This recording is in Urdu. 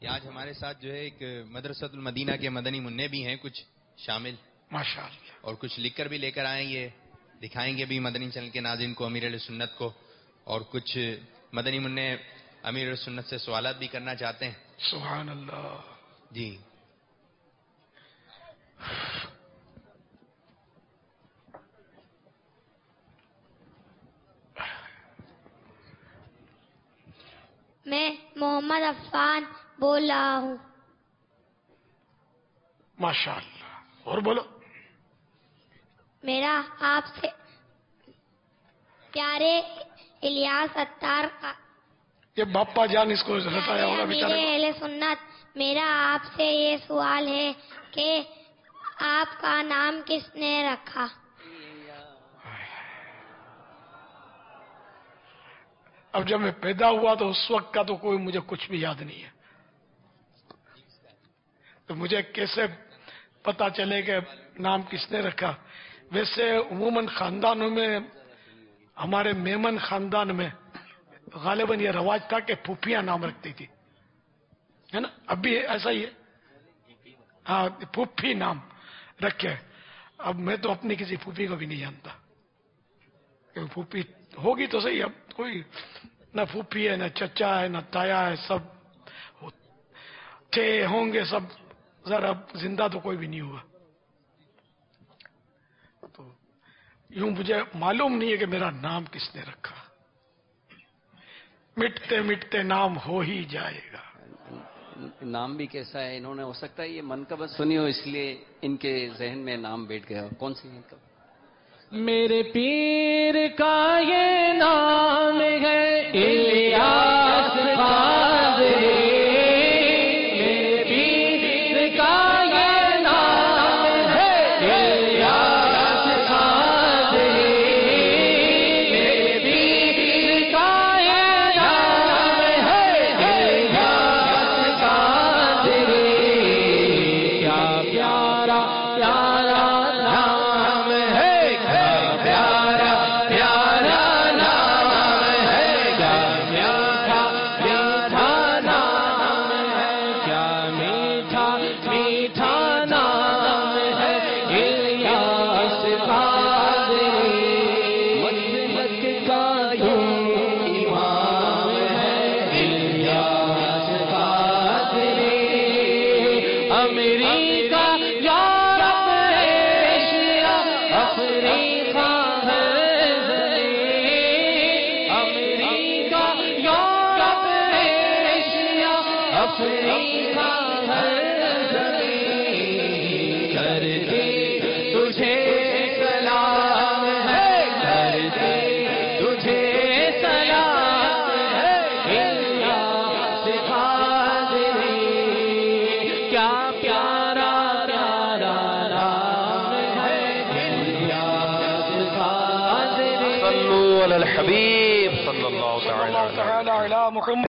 آج ہمارے ساتھ جو ہے ایک مدرسۃ المدینہ کے مدنی منع بھی ہیں کچھ شامل، ماشاءاللہ، اور کچھ لکھ کر بھی لے کر آئیں گے، دکھائیں گے بھی مدنی چینل کے ناظرین کو امیر علیہ سنت کو، اور کچھ مدنی منع امیر علیہ سنت سے سوالات بھی کرنا چاہتے ہیں. سبحان اللہ. جی میں محمد عفان بول رہا ہوں. ماشاءاللہ. اور بولو. میرا آپ سے پیارے الیاس اتار کا یہ باپا جان اس کو ہٹایا ہوگا بیچارے کو. اہل سنت، میرا آپ سے یہ سوال ہے کہ آپ کا نام کس نے رکھا؟ اب جب میں پیدا ہوا تو اس وقت کا تو کوئی مجھے کچھ بھی یاد نہیں ہے، تو مجھے کیسے پتا چلے کہ نام کس نے رکھا؟ ویسے عموماً خاندانوں میں، ہمارے میمن خاندان میں غالباً یہ رواج تھا کہ پھوپھیاں نام رکھتی تھی، ہے نا؟ اب بھی ایسا ہی ہے. ہاں، پھوپھی نام رکھے. اب میں تو اپنی کسی پھوپھی کو بھی نہیں جانتا، پھوپھی ہوگی تو صحیح. اب کوئی نہ پھوپھی ہے، نہ چچا ہے، نہ تایا ہے، سب تھے، ہوں گے سب، ذرا زندہ تو کوئی بھی نہیں ہوا. تو یوں مجھے معلوم نہیں ہے کہ میرا نام کس نے رکھا. مٹتے مٹتے نام ہو ہی جائے گا. نام بھی کیسا ہے؟ انہوں نے ہو سکتا ہے یہ منقبت سنی ہو، اس لیے ان کے ذہن میں نام بیٹھ گیا. کون سی منقبت؟ میرے پیر کا یہ نام ہے الیاس قادری. میرے پیر کا یہ نام ہے الیاس قادری. میرے پیر کا یہ نام ہے الیاس قادری. کیا پیارا پیارا نام ہے، امریکہ، یورپ، ایشیا، افریقہ ہے زمین. امریکہ، یورپ، ایشیا، افریقہ ہے زمین. کرتے تجھے سلام ہے، کرتے تجھے سلام ہے الیاس قادری. کیا پیارا پیارا نام ہے الیاس قادری. صلوا علی الحبیب صلی اللہ تعالی علیہ وسلم. علی محمد.